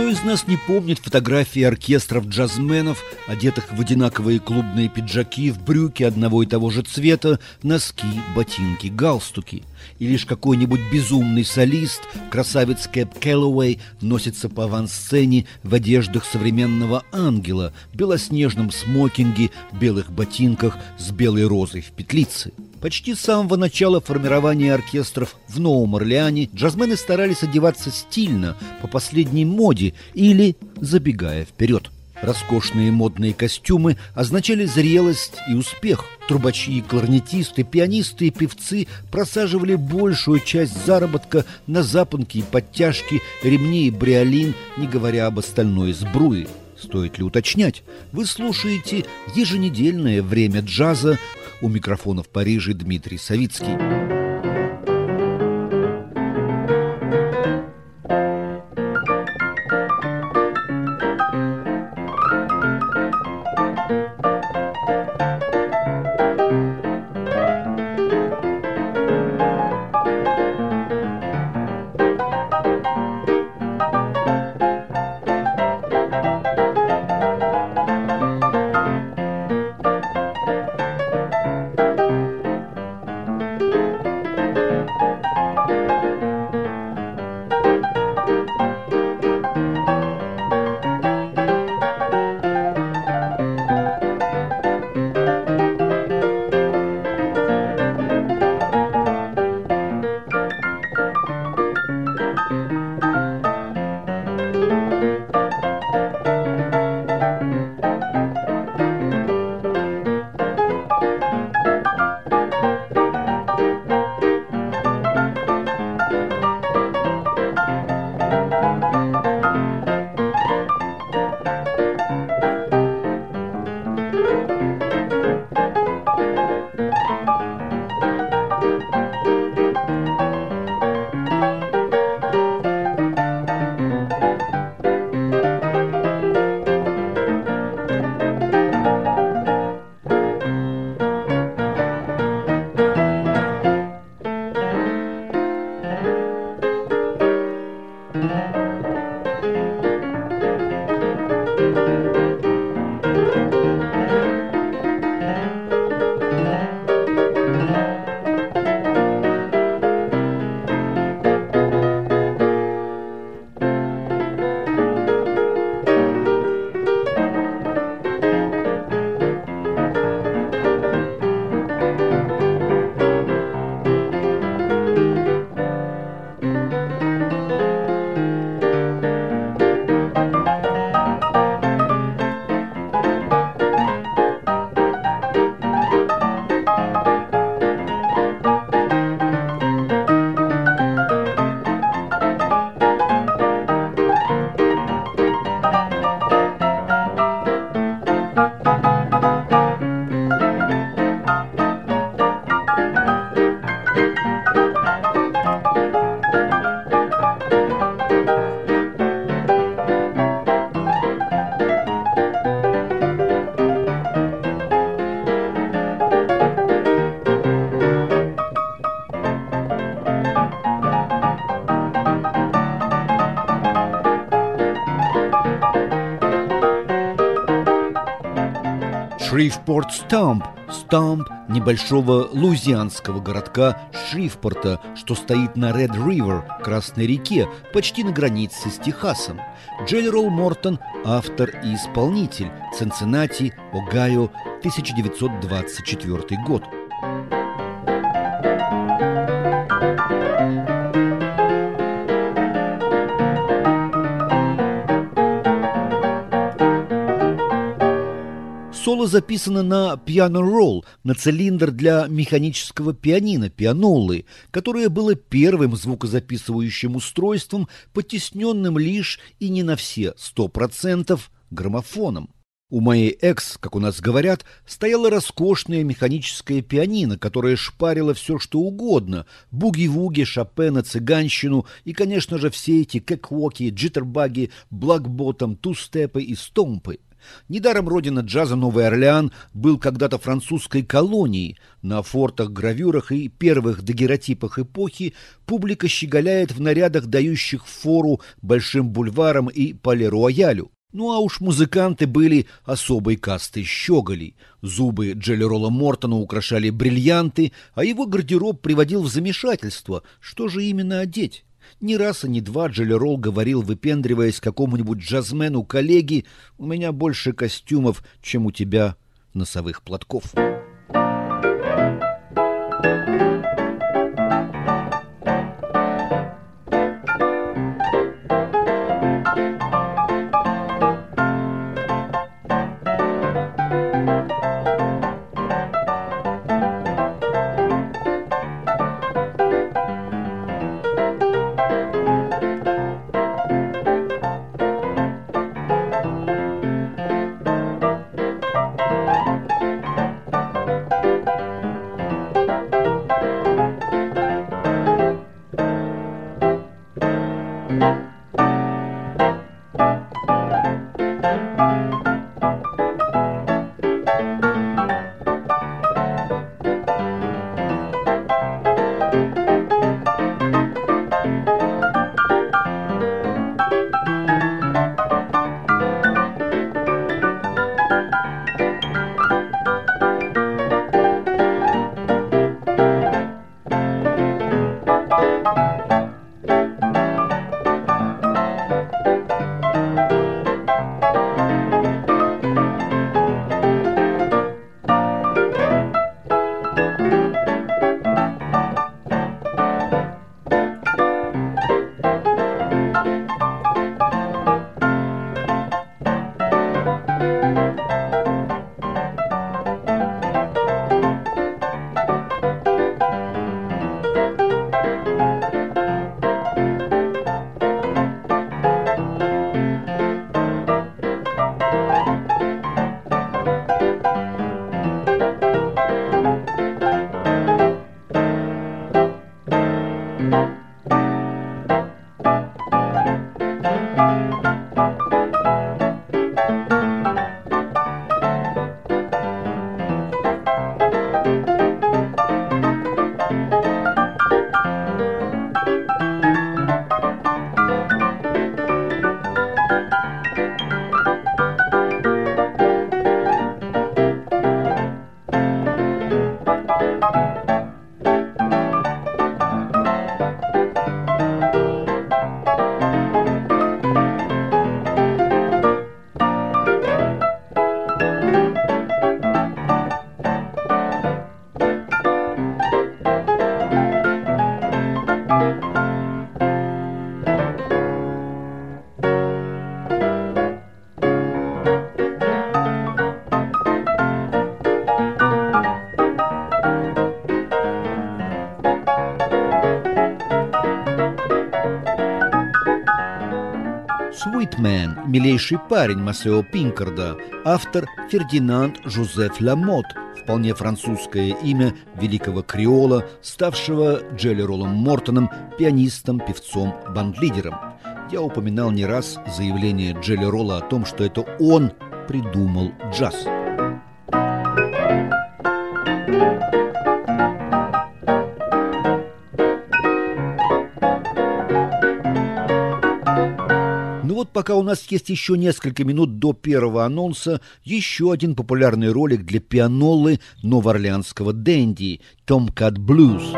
Кто из нас не помнит фотографии оркестров джазменов, одетых в одинаковые клубные пиджаки, в брюки одного и того же цвета, носки, ботинки, галстуки? И лишь какой-нибудь безумный солист, красавец Кэп Кэллоуэй, носится по авансцене в одеждах современного ангела, белоснежном смокинге, белых ботинках с белой розой в петлице. Почти с самого начала формирования оркестров в Новом Орлеане джазмены старались одеваться стильно, по последней моде или забегая вперед. Роскошные модные костюмы означали зрелость и успех. Трубачи, кларнетисты, пианисты и певцы просаживали большую часть заработка на запонки и подтяжки, ремни и бриолин, не говоря об остальной сбруе. Стоит ли уточнять? Вы слушаете еженедельное «Время джаза». У микрофона в Париже Дмитрий Савицкий. Шривпорт-Стамп, Стамп небольшого луизианского городка Шривпорта, что стоит на Ред-Ривер, Красной реке, почти на границе с Техасом. Дженерал Мортон – автор и исполнитель. Цинциннати, Огайо, 1924 год. Соло записано на пиано-ролл, на цилиндр для механического пианино, пианоллы, которое было первым звукозаписывающим устройством, потесненным лишь и не на все 100% граммофоном. У моей экс, как у нас говорят, стояло роскошное механическое пианино, которое шпарило все, что угодно – буги-вуги, Шопена, цыганщину и, конечно же, все эти кэквоки, джиттербаги, блэкботом, тустепы и стомпы. Недаром родина джаза Новый Орлеан был когда-то французской колонией. На фортах, гравюрах и первых дагеротипах эпохи публика щеголяет в нарядах, дающих фору большим бульварам и пале-роялю. Ну а уж музыканты были особой кастой щеголей. Зубы Джелли Ролла Мортона украшали бриллианты, а его гардероб приводил в замешательство. Что же именно одеть? Ни раз и ни два Джелли Ролл говорил, выпендриваясь какому-нибудь джазмену коллеги: «У меня больше костюмов, чем у тебя носовых платков». «Суитмен», «Милейший парень» Масео Пинкарда, автор Фердинанд Жозеф Ламот, вполне французское имя великого креола, ставшего Джелли Роллом Мортоном, пианистом, певцом, банд-лидером. Я упоминал не раз заявление Джелли Ролла о том, что это он придумал джаз. Ну вот пока у нас есть еще несколько минут до первого анонса, еще один популярный ролик для пианолы новоорлеанского дэнди «Tomcat Blues».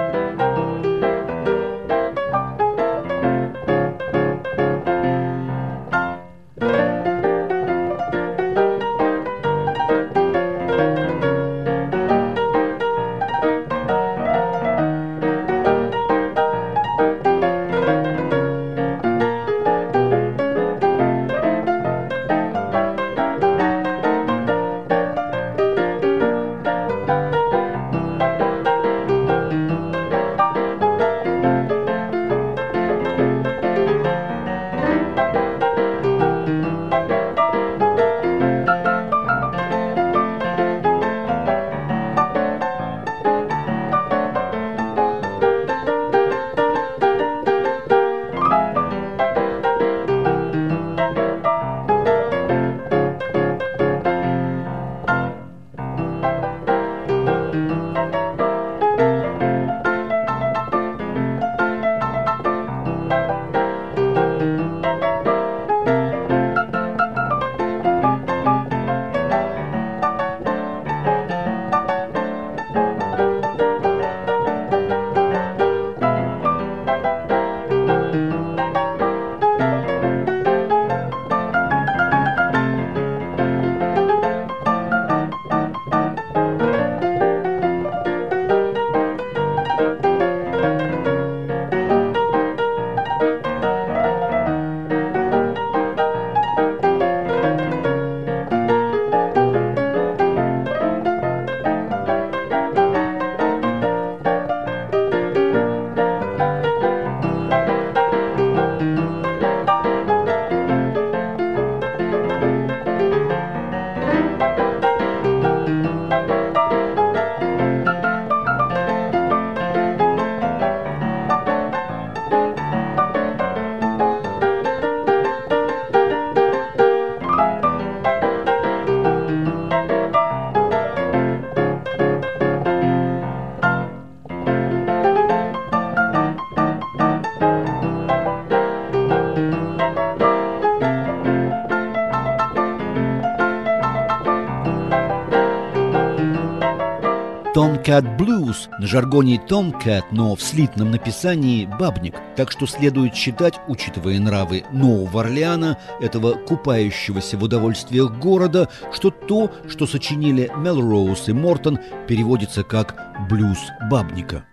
Tomcat Blues, на жаргоне Tomcat, но в слитном написании бабник. Так что следует считать, учитывая нравы Нового Орлеана, этого купающегося в удовольствиях города, что то, что сочинили Мелроуз и Мортон, переводится как «блюз бабника».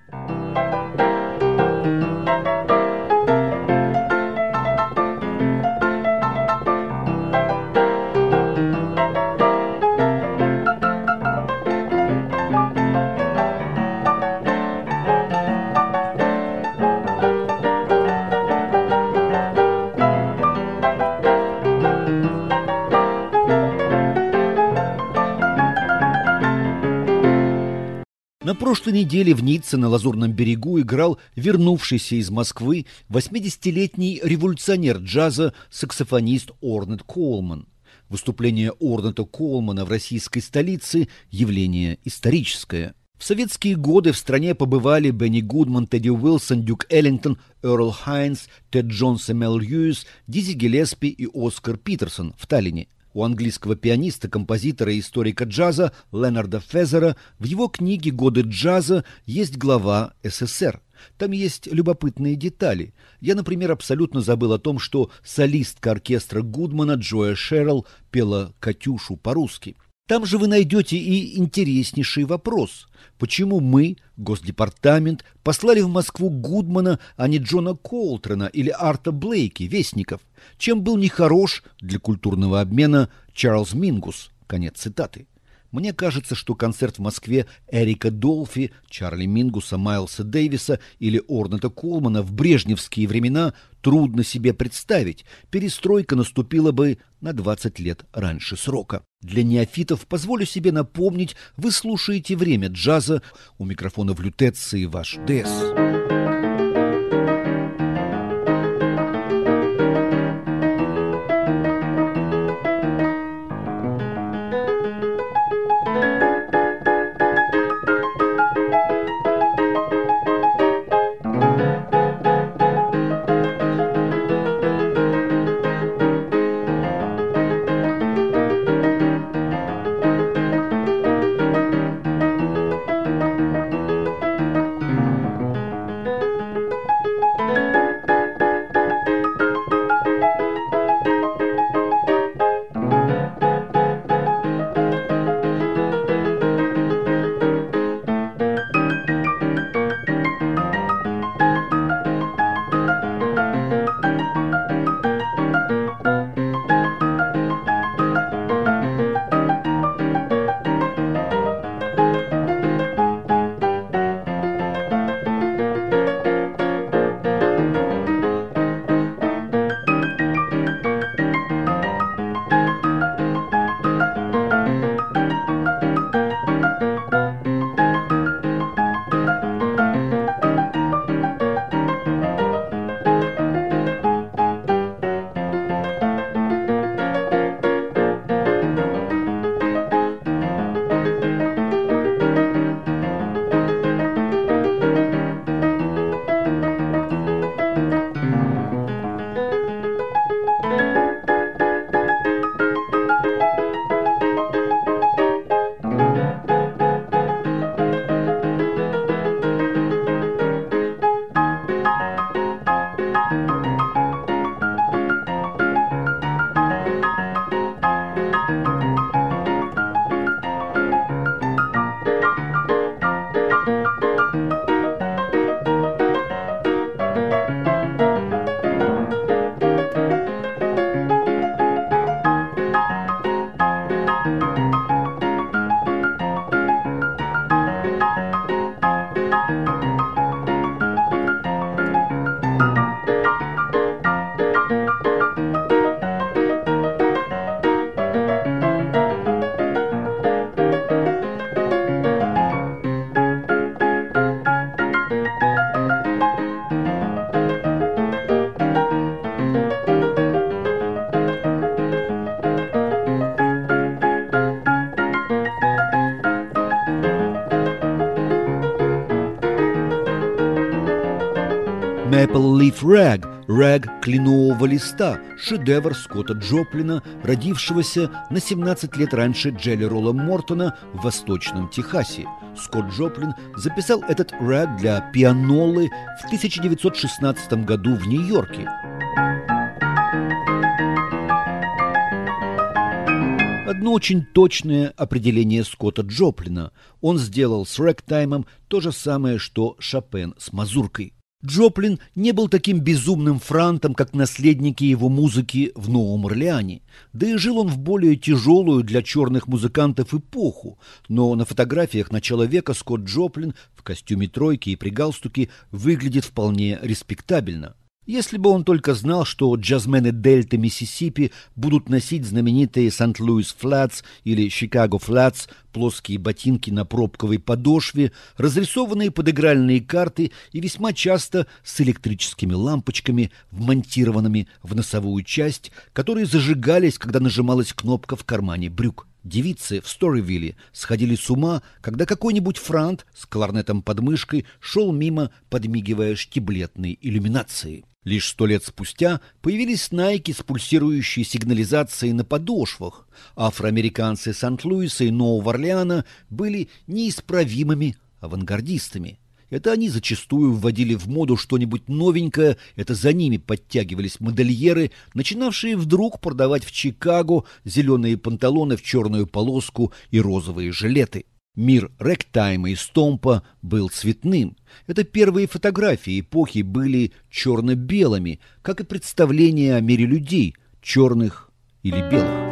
На прошлой неделе в Ницце на Лазурном берегу играл вернувшийся из Москвы 80-летний революционер джаза, саксофонист Орнет Коулман. Выступление Орнета Коулмана в российской столице – явление историческое. В советские годы в стране побывали Бенни Гудман, Тедди Уилсон, Дюк Эллингтон, Эрл Хайнс, Тед Джонс и Мел Льюис, Дизи Гиллеспи и Оскар Питерсон в Таллине. У английского пианиста, композитора и историка джаза Ленарда Фезера в его книге «Годы джаза» есть глава «СССР». Там есть любопытные детали. Я, например, абсолютно забыл о том, что солистка оркестра Гудмана Джоя Шеррилл пела «Катюшу» по-русски. Там же вы найдете и интереснейший вопрос. Почему мы, Госдепартамент, послали в Москву Гудмана, а не Джона Колтрана или Арта Блейки, вестников? Чем был нехорош для культурного обмена Чарльз Мингус? Конец цитаты. Мне кажется, что концерт в Москве Эрика Долфи, Чарли Мингуса, Майлса Дэвиса или Орнета Коулмана в брежневские времена трудно себе представить. Перестройка наступила бы на 20 лет раньше срока. Для неофитов позволю себе напомнить, вы слушаете «Время джаза», у микрофона в лютеции ваш ДС. Maple Leaf Rag «Рэг кленового листа» – шедевр Скотта Джоплина, родившегося на 17 лет раньше Джелли Ролла Мортона в Восточном Техасе. Скотт Джоплин записал этот рэг для пианолы в 1916 году в Нью-Йорке. Одно очень точное определение Скотта Джоплина. Он сделал с рэгтаймом то же самое, что Шопен с мазуркой. Джоплин не был таким безумным франтом, как наследники его музыки в Новом Орлеане. Да и жил он в более тяжелую для черных музыкантов эпоху. Но на фотографиях начала века Скотт Джоплин в костюме тройки и при галстуке выглядит вполне респектабельно. Если бы он только знал, что джазмены Дельты Миссисипи будут носить знаменитые Сент-Луис Флатс или Чикаго Флатс, плоские ботинки на пробковой подошве, разрисованные под игральные карты и весьма часто с электрическими лампочками, вмонтированными в носовую часть, которые зажигались, когда нажималась кнопка в кармане брюк. Девицы в Сторивилле сходили с ума, когда какой-нибудь франт с кларнетом под мышкой шел мимо, подмигивая штиблетной иллюминацией. Лишь 100 лет спустя появились найки с пульсирующей сигнализацией на подошвах. Афроамериканцы Сент-Луиса и Нового Орлеана были неисправимыми авангардистами. Это они зачастую вводили в моду что-нибудь новенькое, это за ними подтягивались модельеры, начинавшие вдруг продавать в Чикаго зеленые панталоны в черную полоску и розовые жилеты. Мир рэгтайма и стомпа был цветным. Это первые фотографии эпохи были черно-белыми, как и представления о мире людей, черных или белых.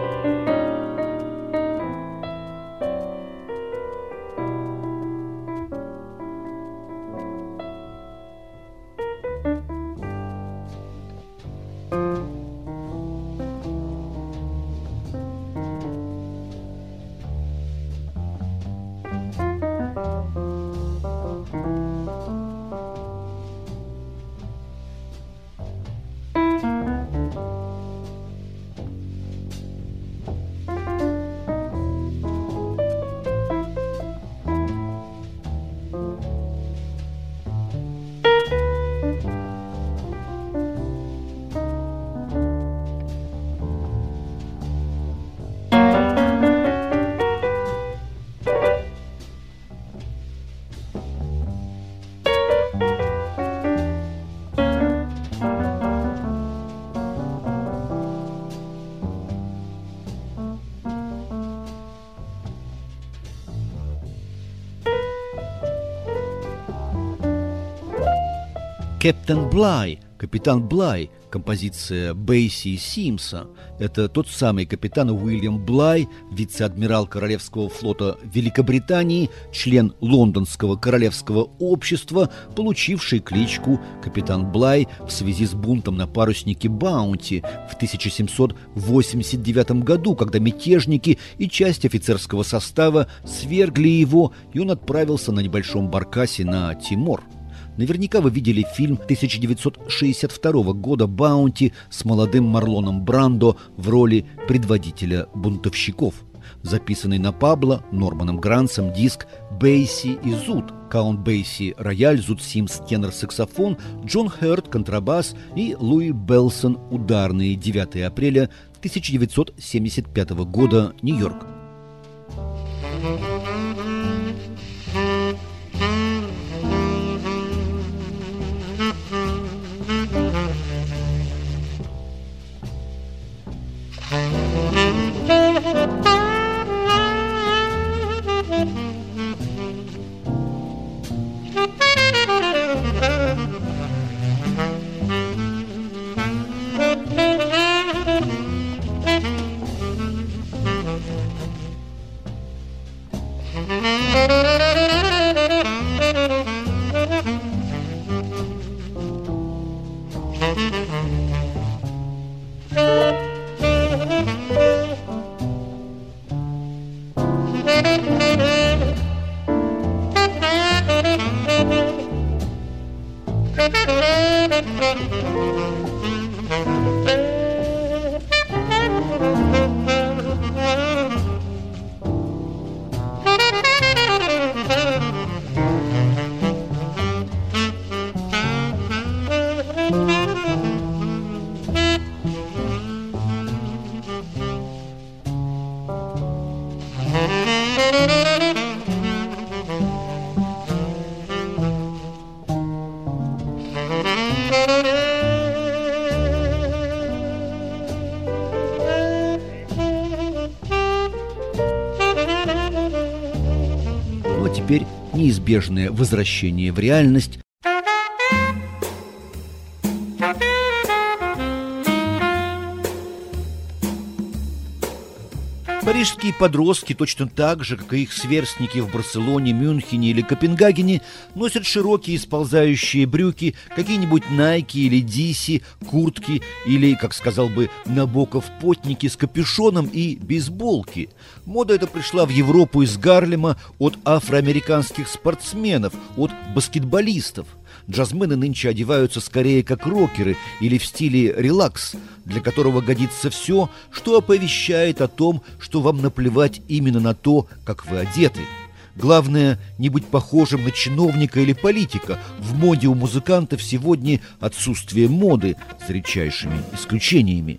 «Кэптен Блай», «Капитан Блай», композиция Бейси и Симса. Это тот самый капитан Уильям Блай, вице-адмирал Королевского флота Великобритании, член Лондонского королевского общества, получивший кличку «Капитан Блай» в связи с бунтом на паруснике «Баунти» в 1789 году, когда мятежники и часть офицерского состава свергли его, и он отправился на небольшом баркасе на Тимор. Наверняка вы видели фильм 1962 года «Баунти» с молодым Марлоном Брандо в роли предводителя бунтовщиков. Записанный на Пабло Норманом Грансом диск «Бейси и Зуд». Каунт Бейси – рояль, Зуд Симс – тенор-саксофон, Джон Хёрд – контрабас и Луи Белсон – ударные. 9 апреля 1975 года, Нью-Йорк. неизбежное возвращение в реальность. Парижские подростки, точно так же, как и их сверстники в Барселоне, Мюнхене или Копенгагене, носят широкие сползающие брюки, какие-нибудь Nike или DC, куртки или, как сказал бы Набоков, потники с капюшоном и бейсболки. Мода эта пришла в Европу из Гарлема от афроамериканских спортсменов, от баскетболистов. Джазмены нынче одеваются скорее как рокеры или в стиле релакс, для которого годится все, что оповещает о том, что вам наплевать именно на то, как вы одеты. Главное, не быть похожим на чиновника или политика. В моде у музыкантов сегодня отсутствие моды с редчайшими исключениями.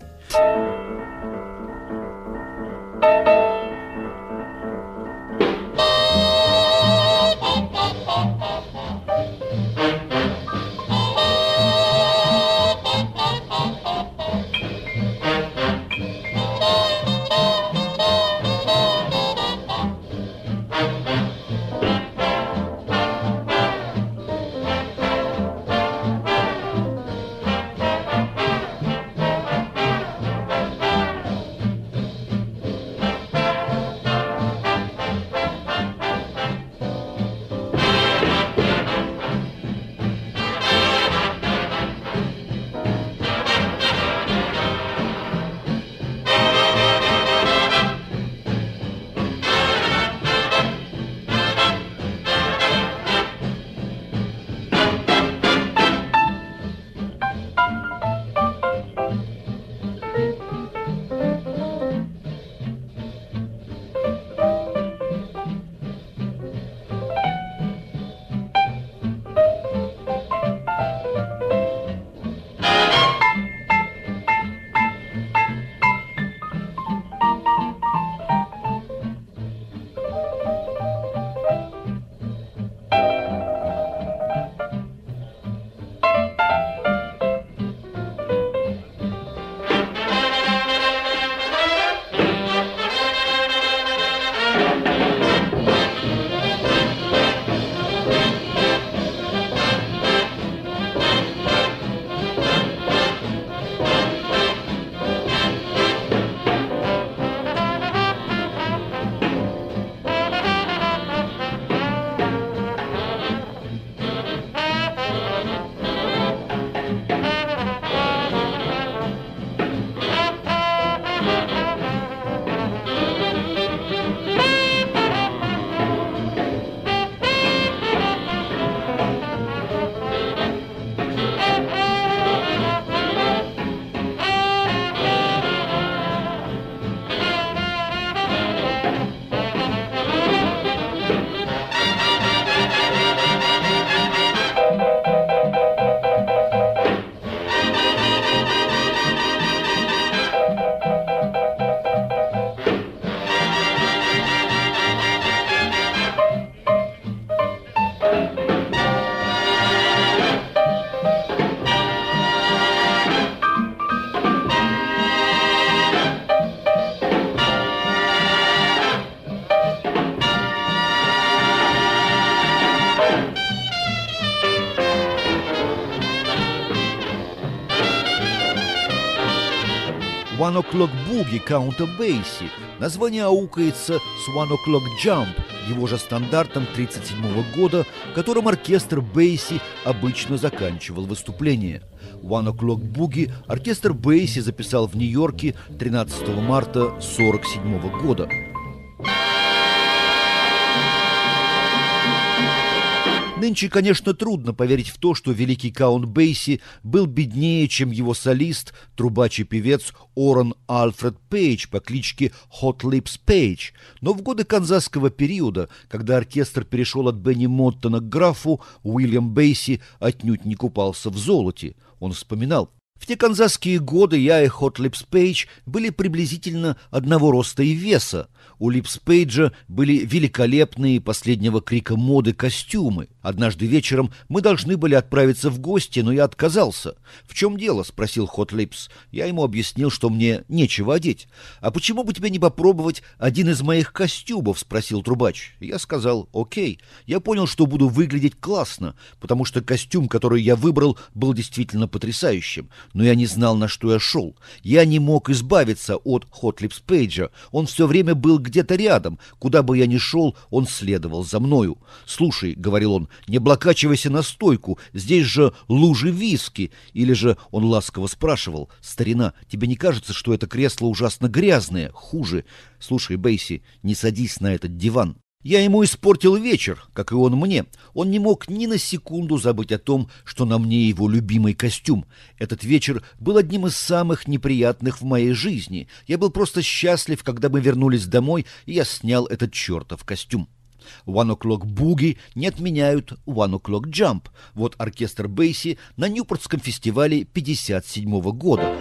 One O'Clock Boogie Каунта Бейси. Название аукается с One O'Clock Jump, его же стандартом 1937 года, которым оркестр Бейси обычно заканчивал выступление. One O'Clock Boogie оркестр Бейси записал в Нью-Йорке 13 марта 1947 года. Нынче, конечно, трудно поверить в то, что великий Каунт Бейси был беднее, чем его солист, трубач и певец Орен Альфред Пейдж по кличке Hot Lips Пейдж. Но в годы канзасского периода, когда оркестр перешел от Бенни Моттона к графу, Уильям Бейси отнюдь не купался в золоте. Он вспоминал: В те канзасские годы я и Хот Липс Пейдж были приблизительно одного роста и веса. У Липс Пейджа были великолепные последнего крика моды костюмы. Однажды вечером мы должны были отправиться в гости, но я отказался. «В чем дело?» — спросил Хот Липс. Я ему объяснил, что мне нечего одеть. «А почему бы тебе не попробовать один из моих костюмов?» — спросил трубач. Я сказал: «Окей». Я понял, что буду выглядеть классно, потому что костюм, который я выбрал, был действительно потрясающим. Но я не знал, на что я шел. Я не мог избавиться от Хот Липс Пейджа. Он все время был где-то рядом. Куда бы я ни шел, он следовал за мною. «Слушай», — говорил он, — «не облокачивайся на стойку, здесь же лужи виски». Или же он ласково спрашивал: «Старина, тебе не кажется, что это кресло ужасно грязное? Хуже. Слушай, Бейси, не садись на этот диван». Я ему испортил вечер, как и он мне. Он не мог ни на секунду забыть о том, что на мне его любимый костюм. Этот вечер был одним из самых неприятных в моей жизни. Я был просто счастлив, когда мы вернулись домой, и я снял этот чертов костюм. One O'Clock Boogie не отменяют One O'Clock Jump. Вот оркестр Бейси на Ньюпортском фестивале 1957 года.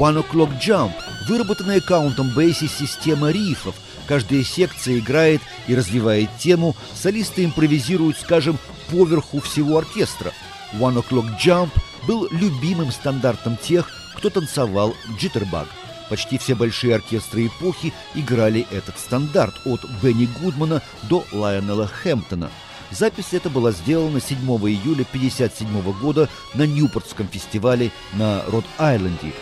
One O'Clock Jump – выработанная Count Basie система рифов. Каждая секция играет и развивает тему, солисты импровизируют, скажем, поверху всего оркестра. One O'Clock Jump был любимым стандартом тех, кто танцевал джиттербаг. Почти все большие оркестры эпохи играли этот стандарт, от Бенни Гудмана до Лайонела Хэмптона. Запись эта была сделана 7 июля 1957 года на Ньюпортском фестивале на Род-Айленде.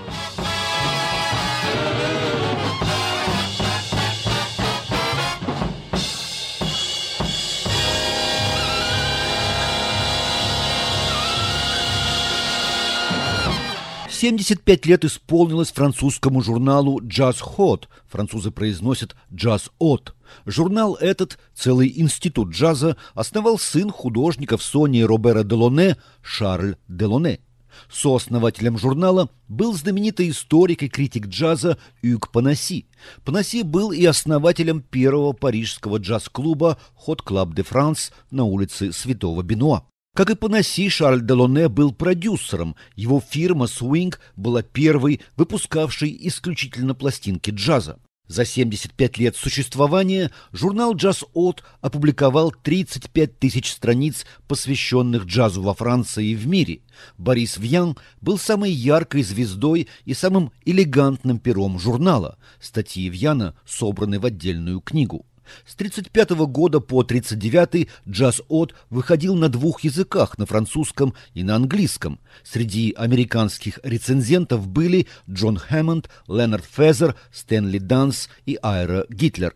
В 75 лет исполнилось французскому журналу «Джаз Хот». Французы произносят «Джаз От». Журнал этот, целый институт джаза, основал сын художников Сони и Робера Делоне, Шарль Делоне. Сооснователем журнала был знаменитый историк и критик джаза Юг Панасси. Панасси был и основателем первого парижского джаз-клуба «Хот Клаб де Франс» на улице Святого Бенуа. Как и Панасси, Шарль Делоне был продюсером. Его фирма «Swing» была первой, выпускавшей исключительно пластинки джаза. За 75 лет существования журнал «Джаз От» опубликовал 35 тысяч страниц, посвященных джазу во Франции и в мире. Борис Вьян был самой яркой звездой и самым элегантным пером журнала. Статьи Вьяна собраны в отдельную книгу. С 1935 года по 1939 «Джаз От» выходил на двух языках, на французском и на английском. Среди американских рецензентов были Джон Хэммонд, Ленард Фезер, Стэнли Данс и Айра Гитлер.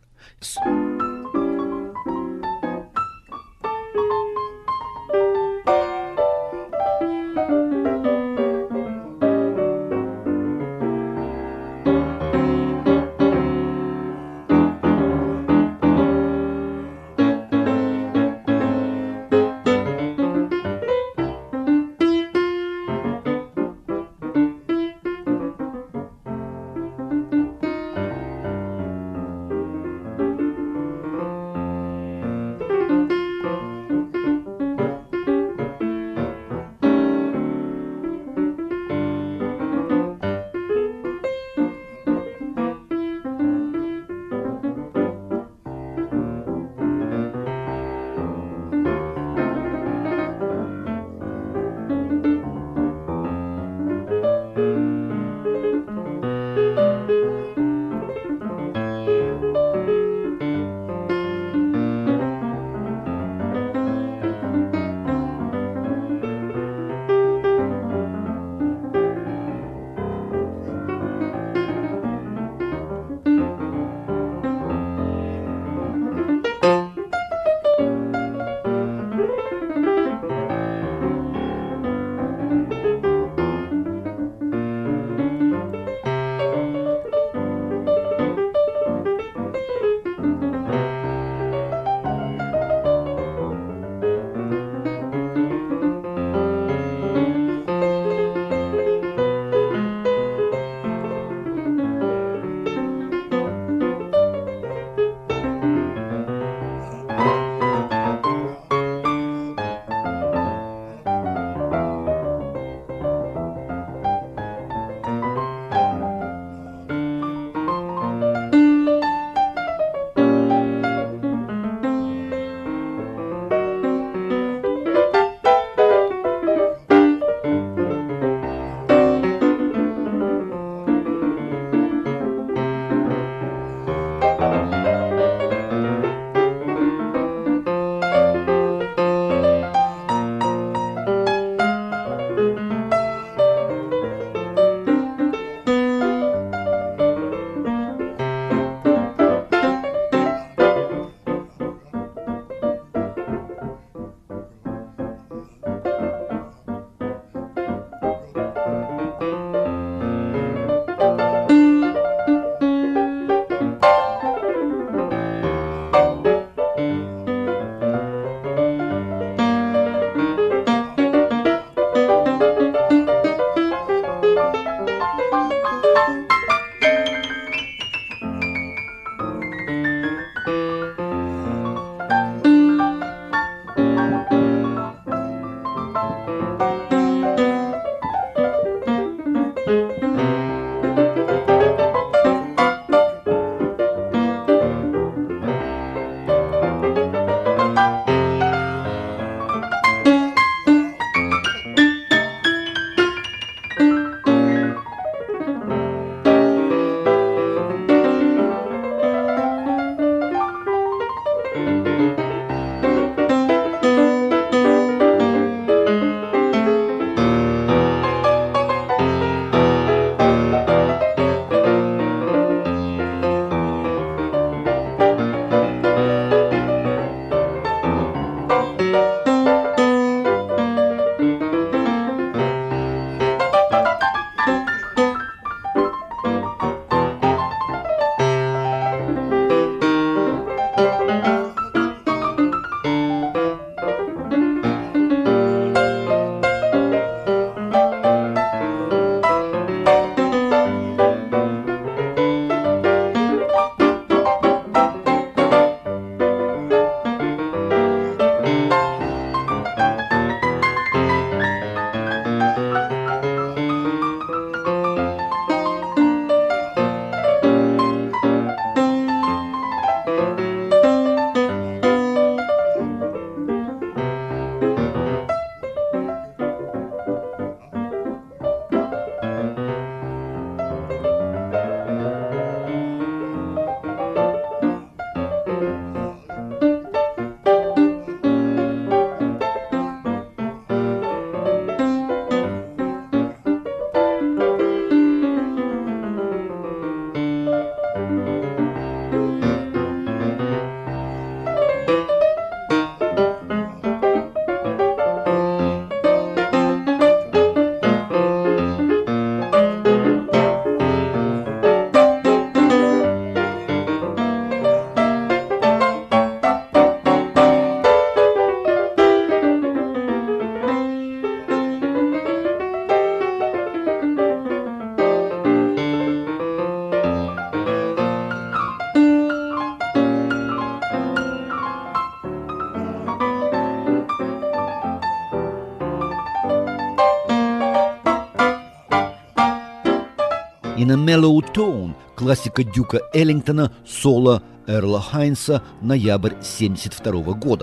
In a Mellow Tone, классика Дюка Эллингтона, соло Эрла Хайнса, ноябрь 1972 года.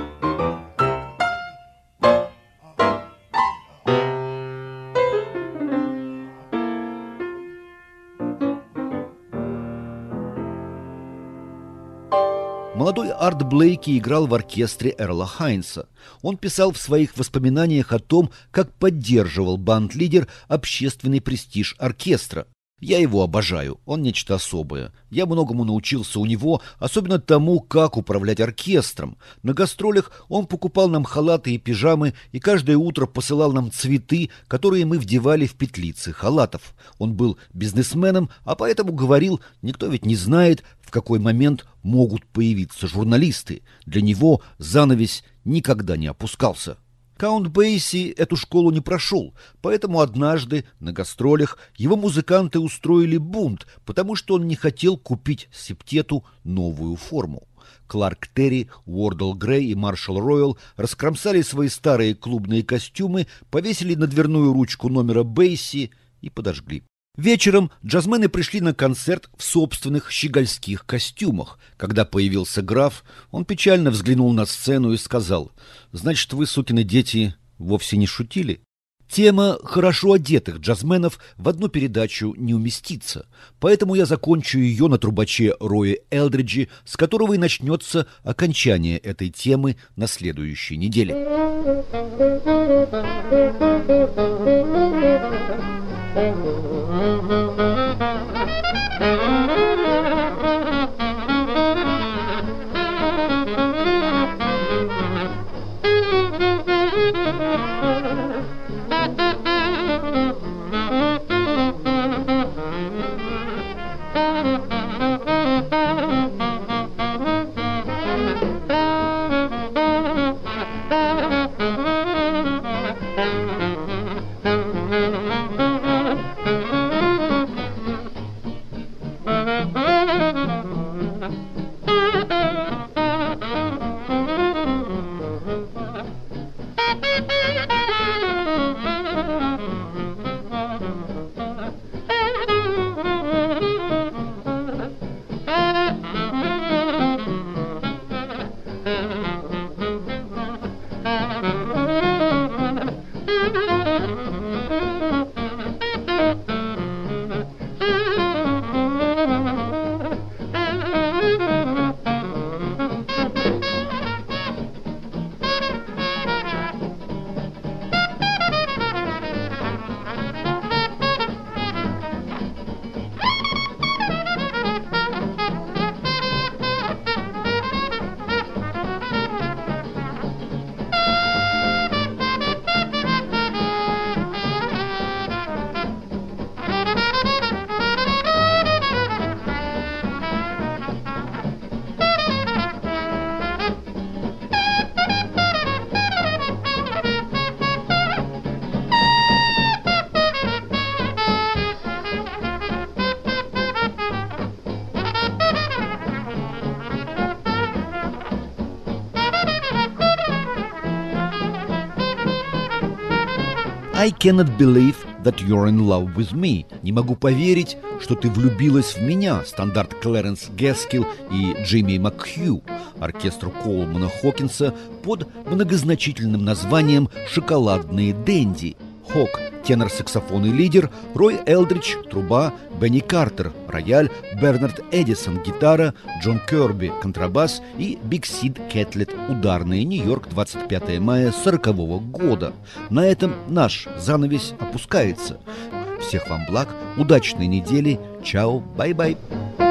Молодой Арт Блейки играл в оркестре Эрла Хайнса. Он писал в своих воспоминаниях о том, как поддерживал банд-лидер общественный престиж оркестра. «Я его обожаю, он нечто особое. Я многому научился у него, особенно тому, как управлять оркестром. На гастролях он покупал нам халаты и пижамы и каждое утро посылал нам цветы, которые мы вдевали в петлицы халатов. Он был бизнесменом, а поэтому говорил, никто ведь не знает, в какой момент могут появиться журналисты. Для него занавес никогда не опускался». Каунт Бейси эту школу не прошел, поэтому однажды на гастролях его музыканты устроили бунт, потому что он не хотел купить септету новую форму. Кларк Терри, Уордл Грей и Маршалл Ройл раскромсали свои старые клубные костюмы, повесили на дверную ручку номера Бейси и подожгли. Вечером джазмены пришли на концерт в собственных щегольских костюмах. Когда появился граф, он печально взглянул на сцену и сказал: «Значит, вы, сукины дети, вовсе не шутили?» Тема хорошо одетых джазменов в одну передачу не уместится, поэтому я закончу ее на трубаче Рое Элдриджи, с которого и начнется окончание этой темы на следующей неделе. I cannot believe that you're in love with me. Не могу поверить, что ты влюбилась в меня. Стандарт Клэренс Гэскил и Джимми Макхью. Оркестру Коулмана Хокинса под многозначительным названием «Шоколадные Дэнди». Хок – тенор-саксофон и лидер, Рой Элдридж – труба, Бенни Картер – рояль, Бернард Эдисон – гитара, Джон Кёрби – контрабас и Биг Сид Кэтлет – ударные. Нью-Йорк, 25 мая 1940 года. На этом наш занавес опускается. Всех вам благ, удачной недели, чао, бай-бай.